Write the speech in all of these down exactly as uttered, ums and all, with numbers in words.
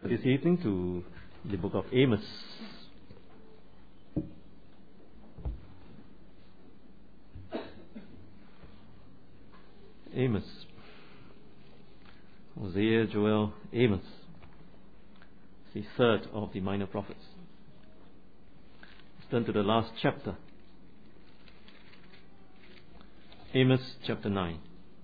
This evening to the book of Amos. Amos. Hosea, Joel, Amos. The third of the minor prophets. Let's turn to the last chapter. Amos chapter nine.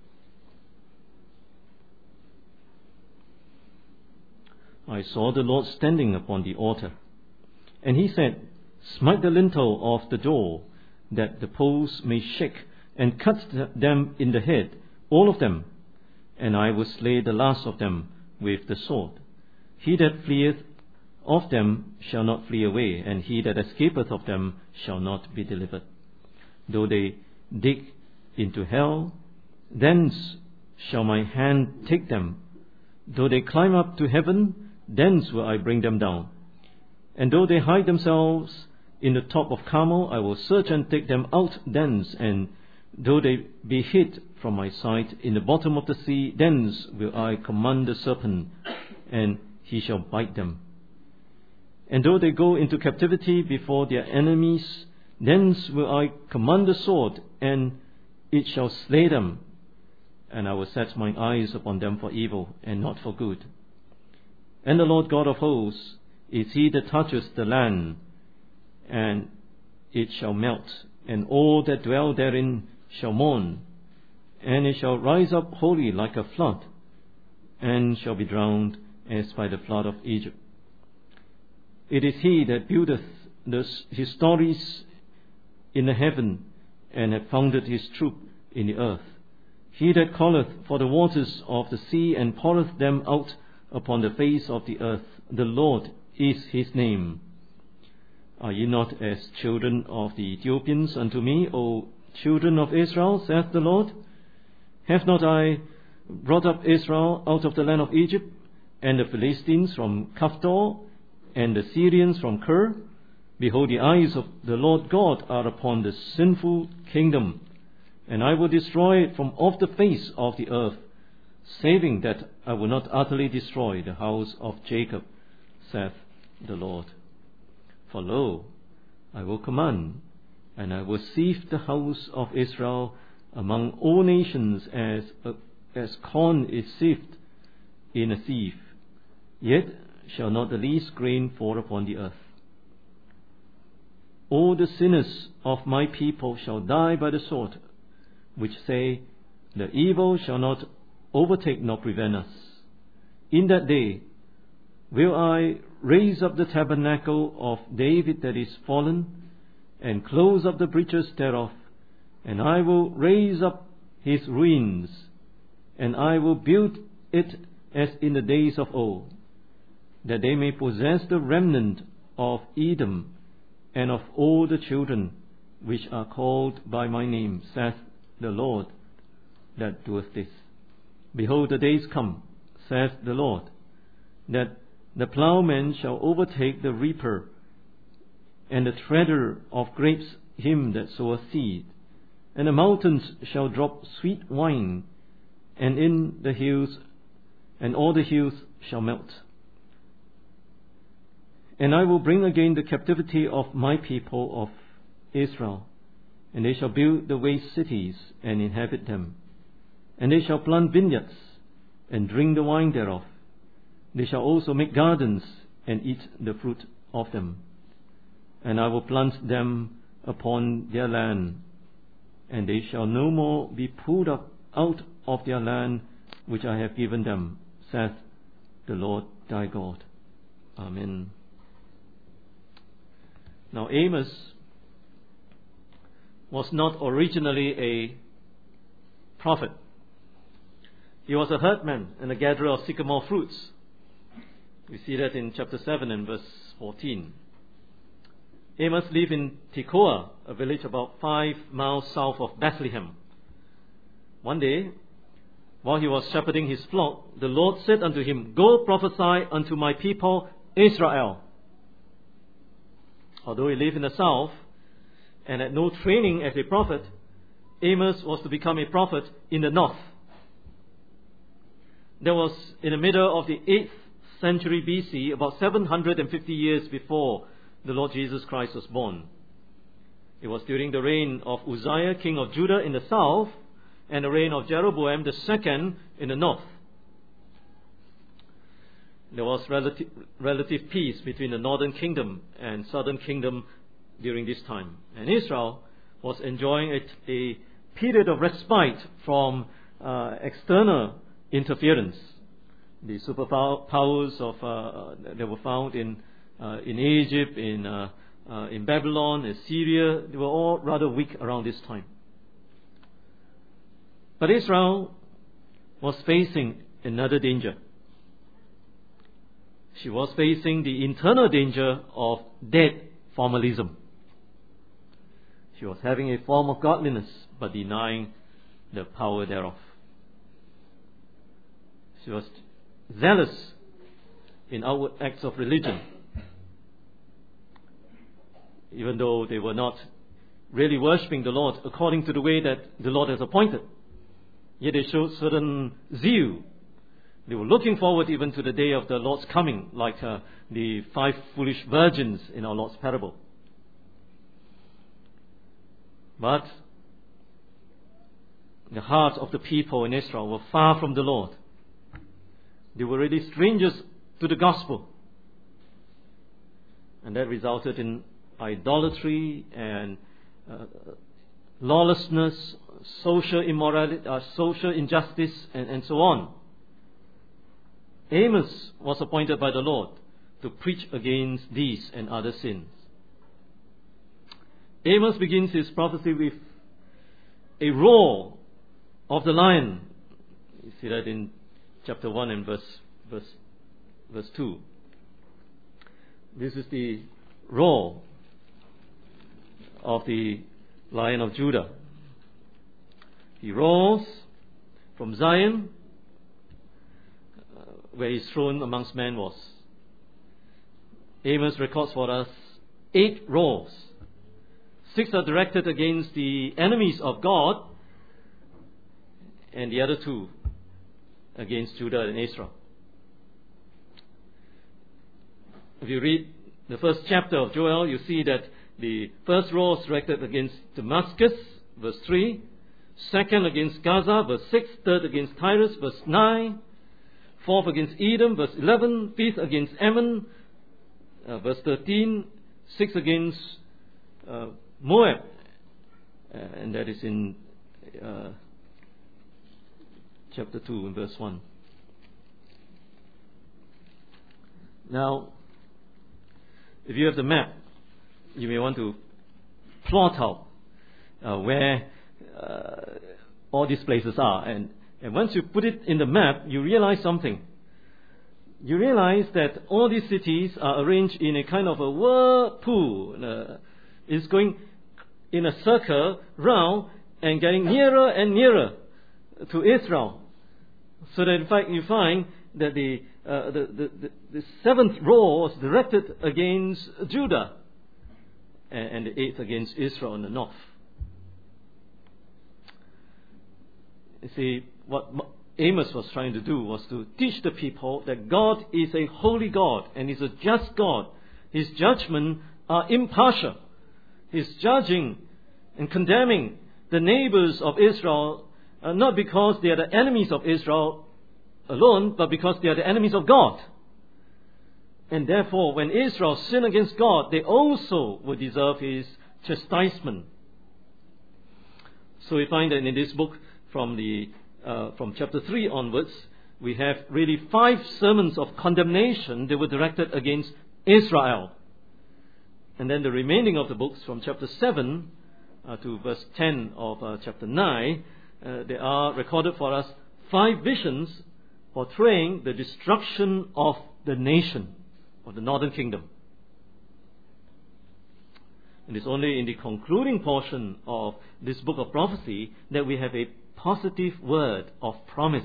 I saw the Lord standing upon the altar, and he said, Smite the lintel of the door, that the posts may shake, and cut them in the head, all of them, and I will slay the last of them with the sword. He that fleeth of them shall not flee away, and he that escapeth of them shall not be delivered. Though they dig into hell, thence shall my hand take them. Though they climb up to heaven, thence will I bring them down. And though they hide themselves in the top of Carmel, I will search and take them out thence. And though they be hid from my sight in the bottom of the sea, thence will I command the serpent, and he shall bite them. And though they go into captivity before their enemies, thence will I command the sword, and it shall slay them. And I will set mine eyes upon them for evil, and not for good. And the Lord God of hosts is he that toucheth the land, and it shall melt, and all that dwell therein shall mourn, and it shall rise up wholly like a flood, and shall be drowned as by the flood of Egypt. It is he that buildeth the, his stories in the heaven, and hath founded his troop in the earth. He that calleth for the waters of the sea, and poureth them out upon the face of the earth. The Lord is his name. Are ye not as children of the Ethiopians unto me, O children of Israel, saith the Lord? Have not I brought up Israel out of the land of Egypt, and the Philistines from Caphtor, and the Syrians from Kir? Behold, the eyes of the Lord God are upon the sinful kingdom, and I will destroy it from off the face of the earth, saving that I will not utterly destroy the house of Jacob, saith the Lord. For lo, I will command, and I will sift the house of Israel among all nations as as corn is sifted in a sieve, yet shall not the least grain fall upon the earth. All the sinners of my people shall die by the sword, which say, the evil shall not overtake nor prevent us. In that day will I raise up the tabernacle of David that is fallen, and close up the breaches thereof, and I will raise up his ruins, and I will build it as in the days of old, that they may possess the remnant of Edom, and of all the children which are called by my name, saith the Lord that doeth this. Behold, the days come, saith the Lord, that the plowman shall overtake the reaper, and the treader of grapes him that soweth seed. And the mountains shall drop sweet wine, and in the hills, and all the hills shall melt. And I will bring again the captivity of my people of Israel, and they shall build the waste cities, and inhabit them. And they shall plant vineyards, and drink the wine thereof. They shall also make gardens, and eat the fruit of them. And I will plant them upon their land, and they shall no more be pulled up out of their land which I have given them, saith the Lord thy God. Amen. Now Amos was not originally a prophet. He was a herdman and a gatherer of sycamore fruits. We see that in chapter seven and verse fourteen. Amos lived in Tekoa, a village about five miles south of Bethlehem. One day, while he was shepherding his flock, the Lord said unto him, Go prophesy unto my people Israel. Although he lived in the south and had no training as a prophet, Amos was to become a prophet in the north. There was in the middle of the eighth century B C, about seven hundred fifty years before the Lord Jesus Christ was born. It was during the reign of Uzziah, king of Judah in the south, and the reign of Jeroboam the second in the north. There was relative, relative peace between the northern kingdom and southern kingdom during this time. And Israel was enjoying a, a period of respite from uh, external interference. The superpowers of uh, that were found in uh, in Egypt, in uh, uh, in Babylon, in Syria, they were all rather weak around this time. But Israel was facing another danger. She was facing the internal danger of dead formalism. She was having a form of godliness, but denying the power thereof. She was zealous in outward acts of religion, even though they were not really worshipping the Lord according to the way that the Lord has appointed. Yet they showed certain zeal. They were looking forward even to the day of the Lord's coming, like uh, the five foolish virgins in our Lord's parable. But the hearts of the people in Israel were far from the Lord. They were really strangers to the gospel. And that resulted in idolatry and uh, lawlessness, social immorality, uh, social injustice, and, and so on. Amos was appointed by the Lord to preach against these and other sins. Amos begins his prophecy with a roar of the lion. You see that in chapter one and verse, verse, verse two. This is the roar of the Lion of Judah. He roars from Zion, uh, where his throne amongst men was. Amos records for us eight roars. Six are directed against the enemies of God, and the other two against Judah and Israel. If you read the first chapter of Joel, you see that the first roar is directed against Damascus, verse three. Second against Gaza, verse six. Third against Tyrus, verse nine. Fourth against Edom, verse eleven. Fifth against Ammon, uh, verse thirteen. Sixth against uh, Moab, uh, and that is in uh, chapter two and verse one. Now, if you have the map, you may want to plot out uh, where uh, all these places are. And, and once you put it in the map, you realize something. You realize that all these cities are arranged in a kind of a whirlpool. Uh, it's going in a circle round and getting nearer and nearer to Israel. So that in fact you find that the, uh, the, the, the, the seventh roar was directed against Judah, and, and the eighth against Israel in the north. You see, what Amos was trying to do was to teach the people that God is a holy God and He's a just God. His judgments are impartial. He's judging and condemning the neighbors of Israel, uh, not because they are the enemies of Israel alone, but because they are the enemies of God. And therefore, when Israel sin against God, they also will deserve His chastisement. So we find that in this book, from the uh, from chapter three onwards, we have really five sermons of condemnation that were directed against Israel. And then the remaining of the books, from chapter seven uh, to verse ten of uh, chapter nine, uh, they are recorded for us five visions portraying the destruction of the nation, of the northern kingdom. And it's only in the concluding portion of this book of prophecy that we have a positive word of promise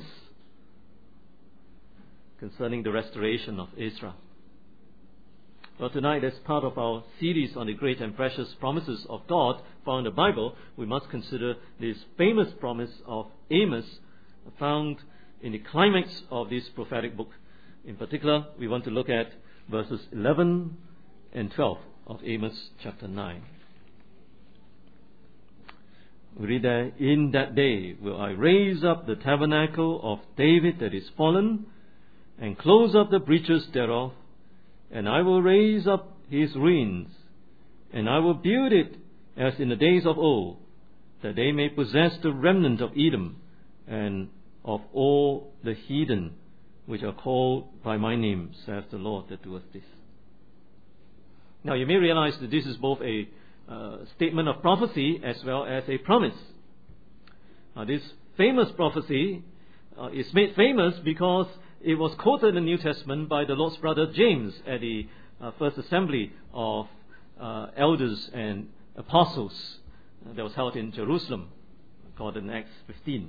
concerning the restoration of Israel. Well, tonight, as part of our series on the great and precious promises of God found in the Bible, we must consider this famous promise of Amos found in the climax of this prophetic book In particular, we want to look at verses eleven and twelve of Amos chapter nine. We read there, "In that day will I raise up the tabernacle of David that is fallen, and close up the breaches thereof, and I will raise up his ruins, and I will build it as in the days of old, that they may possess the remnant of Edom, and of all the heathen which are called by my name, saith the Lord that doeth this." Now you may realize that this is both a uh, statement of prophecy as well as a promise. Now this famous prophecy uh, is made famous because it was quoted in the New Testament by the Lord's brother James at the uh, first assembly of uh, elders and apostles uh, that was held in Jerusalem, called in Acts fifteen.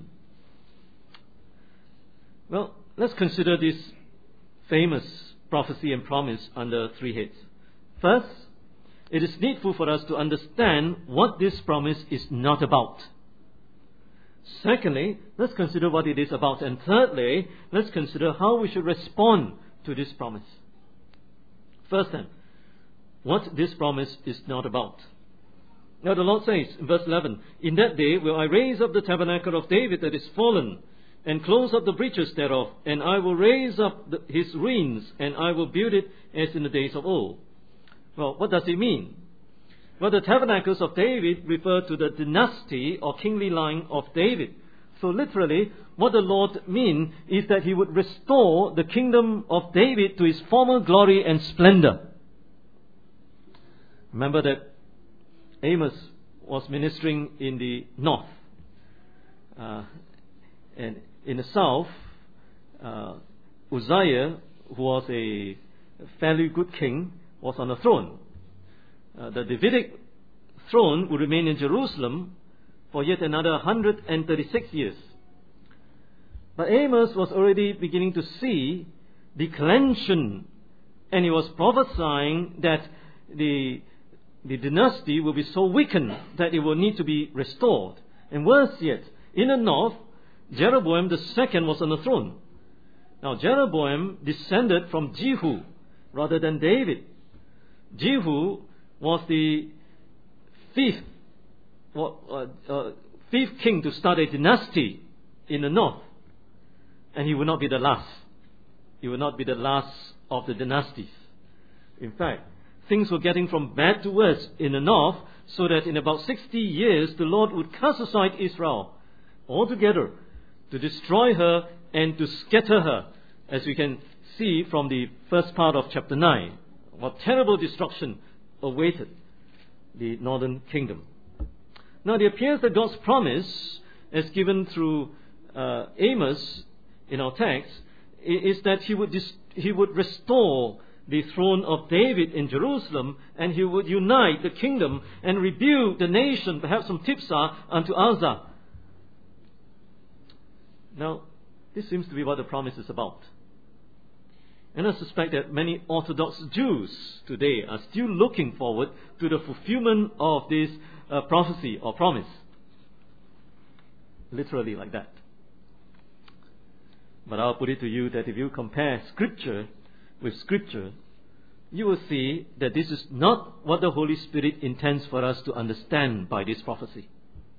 Well, let's consider this famous prophecy and promise under three heads. First, it is needful for us to understand what this promise is not about. Secondly, let's consider what it is about. And thirdly, let's consider how we should respond to this promise. First then, what this promise is not about. Now the Lord says in verse eleven, "In that day will I raise up the tabernacle of David that is fallen, and close up the breaches thereof, and I will raise up the, his ruins, and I will build it as in the days of old." Well, what does it mean? Well, the tabernacles of David refer to the dynasty or kingly line of David. So literally, what the Lord means is that he would restore the kingdom of David to its former glory and splendor. Remember that Amos was ministering in the north. Uh, and in the south, uh, Uzziah, who was a fairly good king, was on the throne. Uh, the Davidic throne would remain in Jerusalem for yet another one hundred thirty-six years. But Amos was already beginning to see declension, and he was prophesying that the, the dynasty will be so weakened that it will need to be restored. And worse yet, in the north, Jeroboam the second was on the throne. Now Jeroboam descended from Jehu rather than David. Jehu was the fifth, uh, uh, fifth king to start a dynasty in the north. And he will not be the last. He will not be the last of the dynasties. In fact, things were getting from bad to worse in the north, so that in about sixty years the Lord would cast aside Israel altogether, to destroy her and to scatter her, as we can see from the first part of chapter nine. What terrible destruction awaited the northern kingdom. Now it appears that God's promise, as given through uh, Amos in our text, is that he would dis- he would restore the throne of David in Jerusalem, and he would unite the kingdom and rebuild the nation, perhaps from Tiphsah unto Azza. Now, this seems to be what the promise is about. And I suspect that many Orthodox Jews today are still looking forward to the fulfillment of this uh, prophecy or promise. Literally like that. But I'll put it to you that if you compare Scripture with Scripture, you will see that this is not what the Holy Spirit intends for us to understand by this prophecy.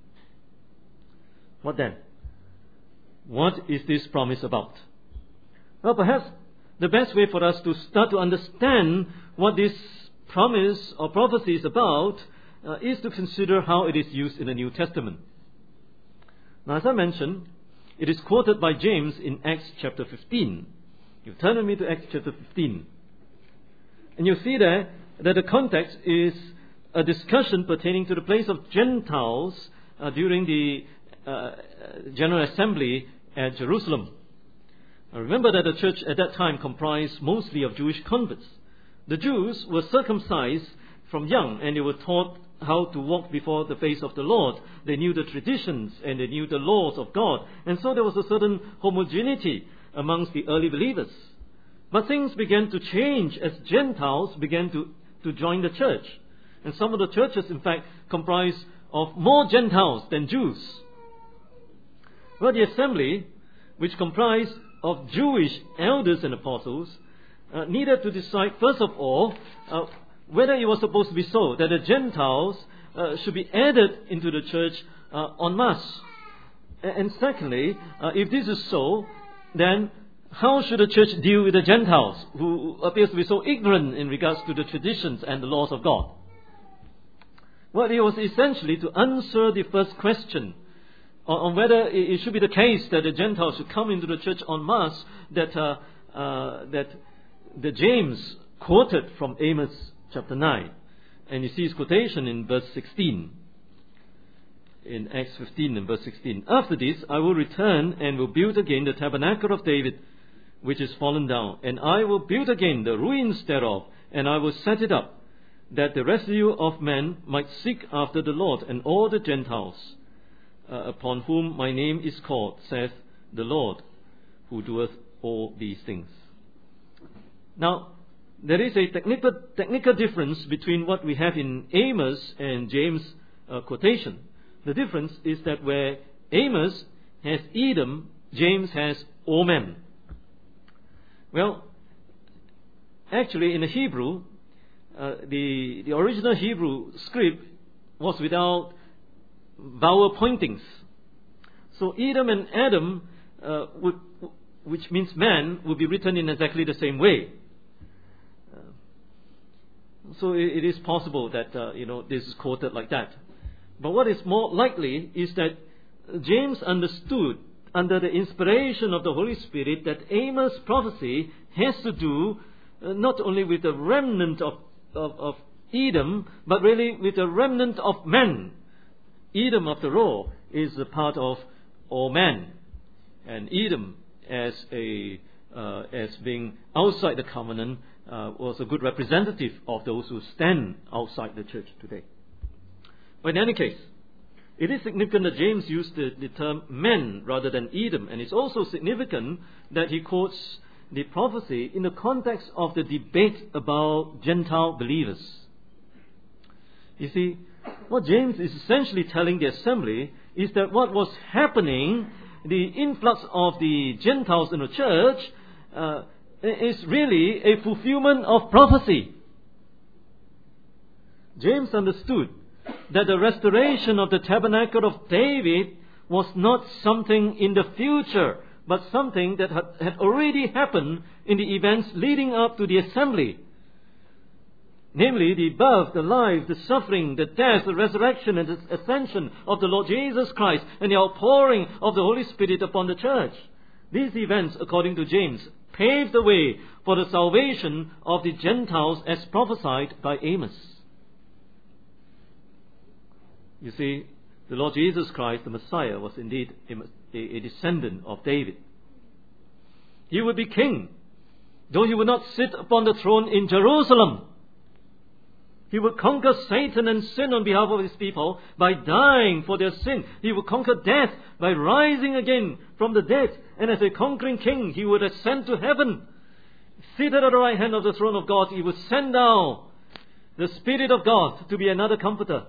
What then? What is this promise about? Well, perhaps the best way for us to start to understand what this promise or prophecy is about uh, is to consider how it is used in the New Testament. Now, as I mentioned, it is quoted by James in Acts chapter fifteen. You turn with me to Acts chapter fifteen. And you see there that the context is a discussion pertaining to the place of Gentiles uh, during the uh, General Assembly at Jerusalem. Now remember that the church at that time comprised mostly of Jewish converts. The Jews were circumcised from young, and they were taught how to walk before the face of the Lord. They knew the traditions and they knew the laws of God. And so there was a certain homogeneity amongst the early believers. But things began to change as Gentiles began to, to join the church. And some of the churches, in fact, comprised of more Gentiles than Jews. Well, the assembly, which comprised of Jewish elders and apostles uh, needed to decide, first of all, uh, whether it was supposed to be so, that the Gentiles uh, should be added into the church uh, en masse. And secondly, uh, if this is so, then how should the church deal with the Gentiles, who appears to be so ignorant in regards to the traditions and the laws of God? Well, it was essentially to answer the first question on, on whether it should be the case that the Gentiles should come into the church en masse, that uh, uh, that the James quoted from Amos chapter nine, and you see his quotation in verse sixteen. In Acts fifteen and verse sixteen. After this, I will return and will build again the tabernacle of David, which is fallen down, and I will build again the ruins thereof, and I will set it up, that the residue of men might seek after the Lord, and all the Gentiles uh, upon whom my name is called, saith the Lord, who doeth all these things. Now, there is a technical, technical difference between what we have in Amos and James' uh, quotation. The difference is that where Amos has Edom, James has all men. Well, actually in the Hebrew, uh, the, the original Hebrew script was without vowel pointings. So Edom and Adam, uh, would, which means man, would be written in exactly the same way. Uh, so it, it is possible that uh, you know this is quoted like that. But what is more likely is that James understood, under the inspiration of the Holy Spirit, that Amos' prophecy has to do uh, not only with the remnant of, of, of Edom, but really with the remnant of men. Edom, after all, is a part of all men. And Edom, as a uh, as being outside the covenant, uh, was a good representative of those who stand outside the church today. But in any case, it is significant that James used the, the term men rather than Edom, and it's also significant that he quotes the prophecy in the context of the debate about Gentile believers. You see, what James is essentially telling the assembly is that what was happening, the influx of the Gentiles in the church, uh, is really a fulfillment of prophecy. James understood that the restoration of the tabernacle of David was not something in the future, but something that had, had already happened in the events leading up to the assembly. Namely, the birth, the life, the suffering, the death, the resurrection and the ascension of the Lord Jesus Christ, and the outpouring of the Holy Spirit upon the church. These events, according to James, paved the way for the salvation of the Gentiles as prophesied by Amos. You see, the Lord Jesus Christ, the Messiah, was indeed a, a descendant of David. He would be king, though he would not sit upon the throne in Jerusalem. He would conquer Satan and sin on behalf of his people by dying for their sin. He would conquer death by rising again from the dead. And as a conquering king, he would ascend to heaven. Seated at the right hand of the throne of God, he would send down the Spirit of God to be another comforter.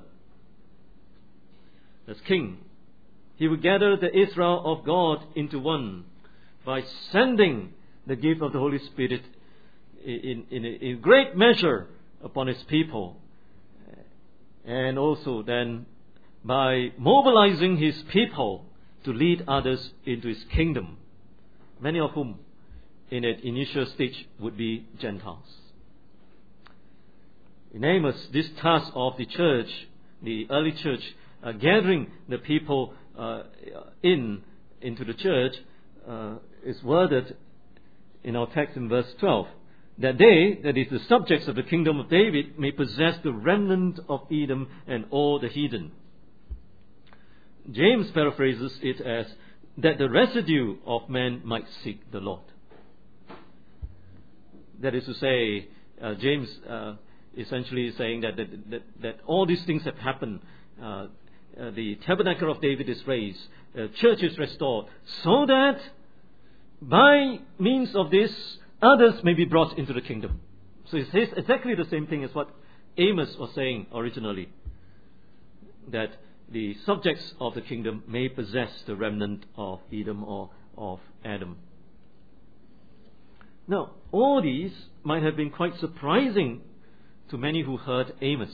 As king, he would gather the Israel of God into one by sending the gift of the Holy Spirit in, in, in great measure upon his people, and also then by mobilizing his people to lead others into his kingdom, many of whom in an initial stage would be Gentiles. In Amos, this task of the church, the early church, uh, gathering the people uh, in into the church, uh, is worded in our text in verse twelve. That they, that is the subjects of the kingdom of David, may possess the remnant of Edom and all the heathen. James paraphrases it as that the residue of men might seek the Lord. That is to say, uh, James uh, essentially is saying that that, that that all these things have happened. Uh, uh, the tabernacle of David is raised, the church is restored, so that by means of this, others may be brought into the kingdom. So it says exactly the same thing as what Amos was saying originally, that the subjects of the kingdom may possess the remnant of Edom or of Adam. Now, all these might have been quite surprising to many who heard Amos.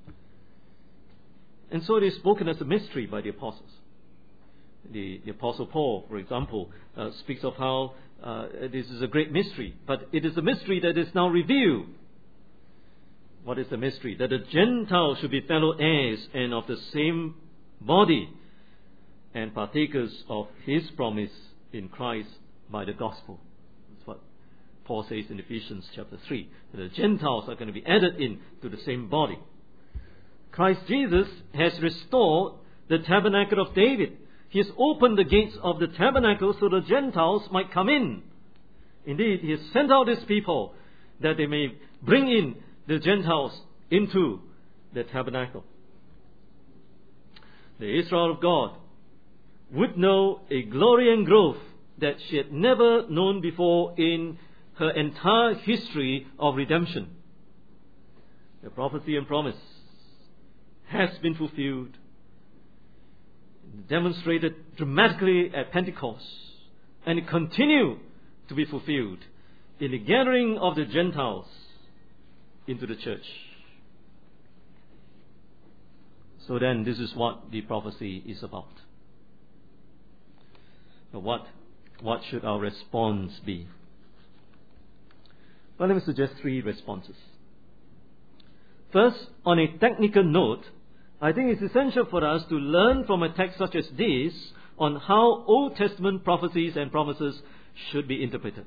And so it is spoken as a mystery by the apostles. The, the Apostle Paul, for example, uh, speaks of how uh, this is a great mystery, but it is a mystery that is now revealed. What is the mystery? That the Gentiles should be fellow heirs and of the same body and partakers of His promise in Christ by the gospel. That's what Paul says in Ephesians chapter three. That the Gentiles are going to be added in to the same body. Christ Jesus has restored the tabernacle of David. He has opened the gates of the tabernacle so the Gentiles might come in. Indeed, He has sent out His people that they may bring in the Gentiles into the tabernacle. The Israel of God would know a glory and growth that she had never known before in her entire history of redemption. The prophecy and promise has been fulfilled, demonstrated dramatically at Pentecost, and it continued to be fulfilled in the gathering of the Gentiles into the church. So then, this is what the prophecy is about. But what, what should our response be? Well, let me suggest three responses. First, on a technical note, I think it's essential for us to learn from a text such as this on how Old Testament prophecies and promises should be interpreted.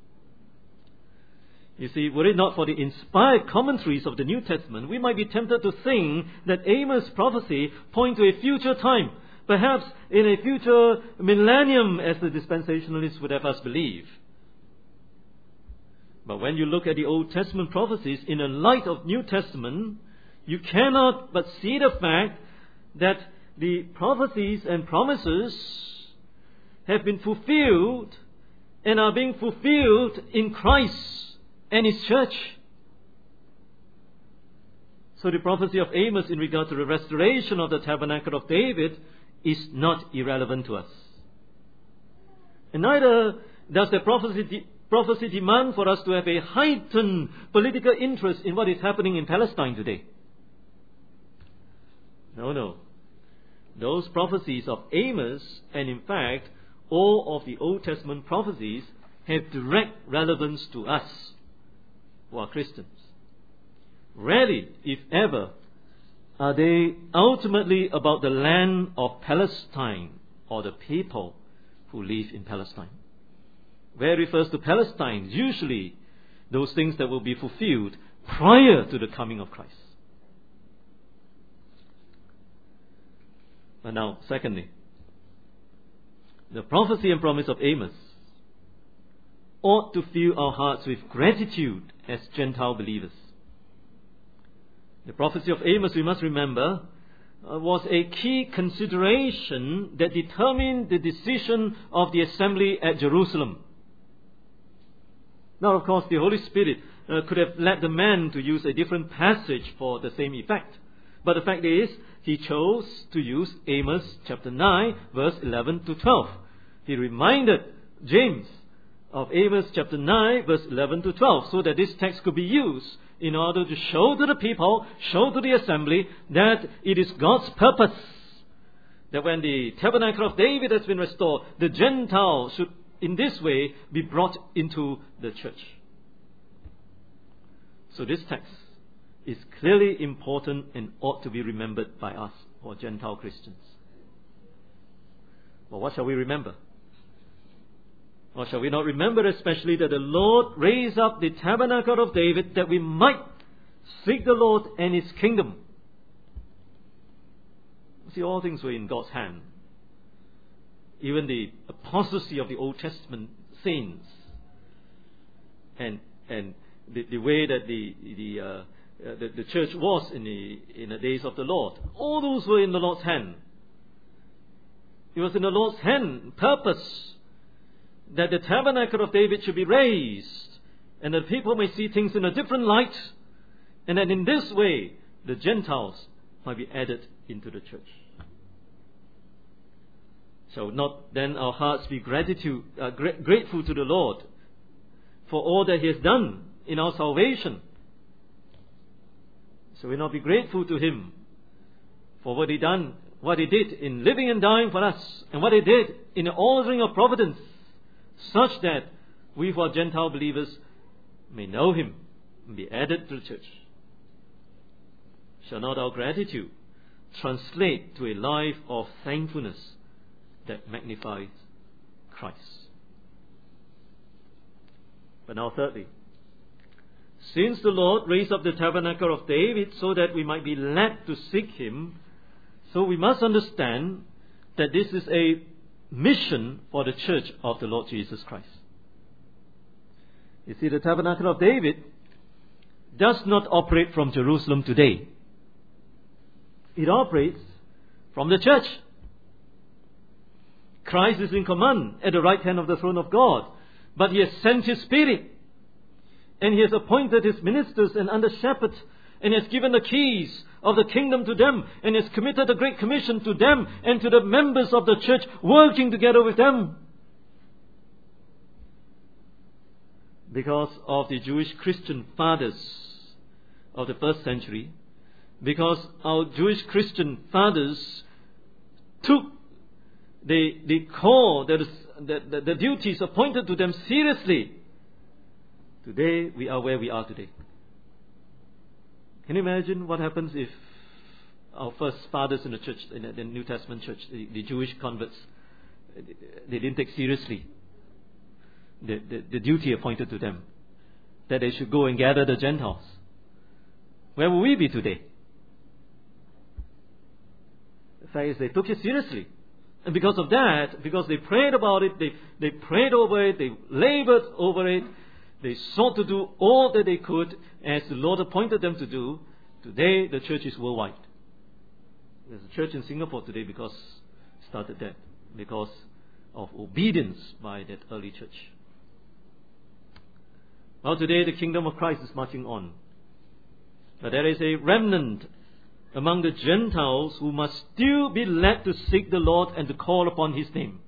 You see, were it not for the inspired commentaries of the New Testament, we might be tempted to think that Amos' prophecy points to a future time, perhaps in a future millennium, as the dispensationalists would have us believe. But when you look at the Old Testament prophecies in the light of New Testament, you cannot but see the fact that the prophecies and promises have been fulfilled and are being fulfilled in Christ and His church. So the prophecy of Amos in regard to the restoration of the tabernacle of David is not irrelevant to us. And neither does the prophecy, de- prophecy demand for us to have a heightened political interest in what is happening in Palestine today. No, no. Those prophecies of Amos, and in fact, all of the Old Testament prophecies, have direct relevance to us who are Christians. Rarely, if ever, are they ultimately about the land of Palestine or the people who live in Palestine. Where it refers to Palestine, usually those things that will be fulfilled prior to the coming of Christ. And now, secondly, the prophecy and promise of Amos ought to fill our hearts with gratitude as Gentile believers. The prophecy of Amos, we must remember, uh, was a key consideration that determined the decision of the assembly at Jerusalem. Now, of course, the Holy Spirit uh, could have led the man to use a different passage for the same effect. But the fact is, he chose to use Amos chapter nine, verse eleven to twelve. He reminded James of Amos chapter nine, verse eleven to twelve, so that this text could be used in order to show to the people, show to the assembly, that it is God's purpose that when the tabernacle of David has been restored, the Gentiles should in this way be brought into the church. So this text is clearly important and ought to be remembered by us, or Gentile Christians. Well, what shall we remember? Or shall we not remember especially that the Lord raised up the tabernacle of David that we might seek the Lord and His kingdom? See, all things were in God's hand. Even the apostasy of the Old Testament saints, and and the, the way that the the, uh, uh, the the church was in the in the days of the Lord, all those were in the Lord's hand. It was in the Lord's hand, purpose, that the tabernacle of David should be raised, and that people may see things in a different light, and that in this way the Gentiles might be added into the church. Shall not then our hearts be gratitude, uh, gra- grateful to the Lord for all that He has done in our salvation. So we not be grateful to Him for what He done, what He did in living and dying for us, and what He did in the ordering of providence, such that we who are Gentile believers may know Him and be added to the church. Shall not our gratitude translate to a life of thankfulness that magnifies Christ? But now thirdly, since the Lord raised up the tabernacle of David so that we might be led to seek Him, so we must understand that this is a mission for the church of the Lord Jesus Christ. You see, the tabernacle of David does not operate from Jerusalem today. It operates from the church. Christ is in command at the right hand of the throne of God, but He has sent His Spirit, and He has appointed His ministers and under shepherds, and He has given the keys of the kingdom to them, and He has committed the Great Commission to them and to the members of the church, working together with them. Because of the Jewish Christian fathers of the first century, because our Jewish Christian fathers took the, the call, that is, the, the, the duties appointed to them seriously, today we are where we are today. Can you imagine what happens if our first fathers in the church, in the New Testament church, the, the Jewish converts, they didn't take seriously the, the, the duty appointed to them, that they should go and gather the Gentiles? Where will we be today? The fact is, they took it seriously. And because of that, because they prayed about it, they, they prayed over it, they labored over it, they sought to do all that they could as the Lord appointed them to do. Today, the church is worldwide. There's a church in Singapore today because started that, because of obedience by that early church. Well, today the kingdom of Christ is marching on. But there is a remnant among the Gentiles who must still be led to seek the Lord and to call upon His name.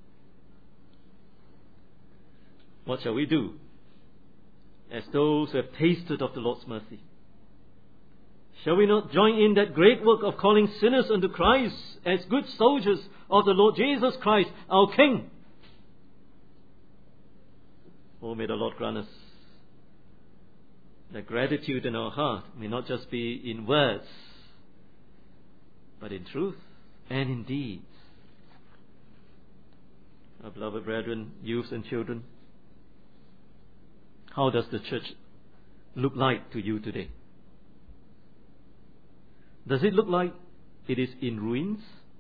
What shall we do as those who have tasted of the Lord's mercy? Shall we not join in that great work of calling sinners unto Christ as good soldiers of the Lord Jesus Christ, our King? Oh, may the Lord grant us that gratitude in our heart may not just be in words, but in truth and in deeds. Our beloved brethren, youths and children, how does the church look like to you today? Does it look like it is in ruins?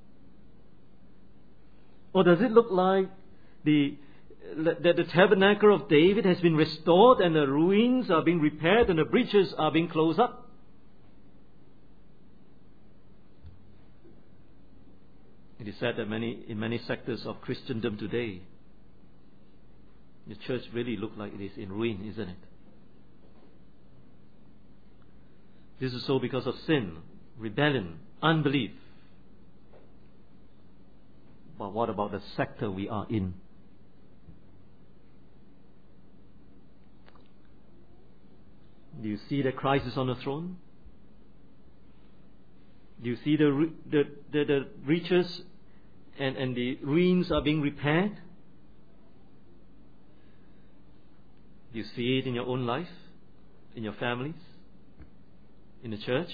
Or does it look like the that the tabernacle of David has been restored and the ruins are being repaired and the breaches are being closed up? It is said that many in many sectors of Christendom today, the church really looks like it is in ruin, isn't it? This is so because of sin, rebellion, unbelief. But what about the sector we are in? Do you see that Christ is on the throne? Do you see the the the, the breaches and, and the ruins are being repaired? Do you see it in your own life, in your families, in the church?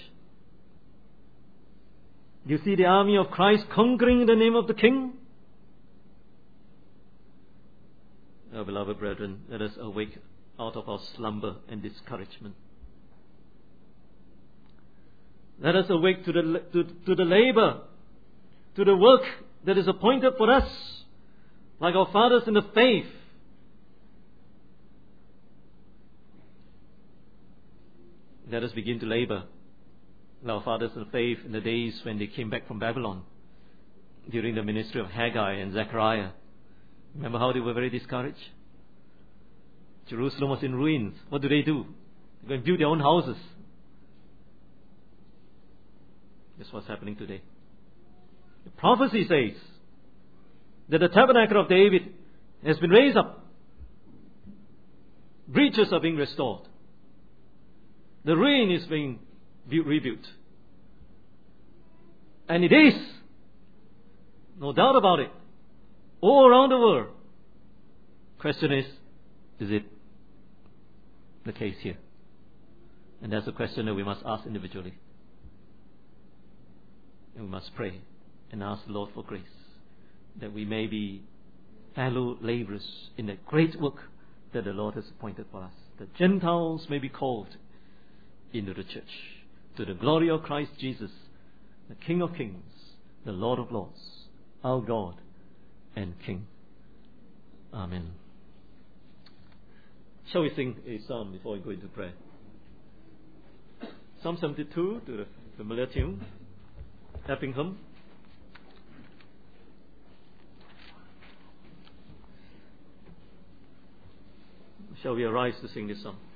Do you see the army of Christ conquering in the name of the King? Oh, beloved brethren, let us awake out of our slumber and discouragement. Let us awake to the to, to the labor, to the work that is appointed for us, like our fathers in the faith. Let us begin to labor, like our fathers in the faith in the days when they came back from Babylon, during the ministry of Haggai and Zechariah. Remember how they were very discouraged? Jerusalem was in ruins. What do they do? They go and build their own houses. That's what's happening today. The prophecy says that the tabernacle of David has been raised up. Breaches are being restored. The rain is being rebuilt. And it is, no doubt about it, all around the world. Question is, is it the case here? And that's a question that we must ask individually. And we must pray and ask the Lord for grace, that we may be fellow laborers in the great work that the Lord has appointed for us. That Gentiles may be called into the church, to the glory of Christ Jesus, the King of kings, the Lord of lords, our God and King. Amen. Shall we sing a psalm before we go into prayer? Psalm seventy-two, to the familiar tune, Eppingham. Shall we arise to sing this song?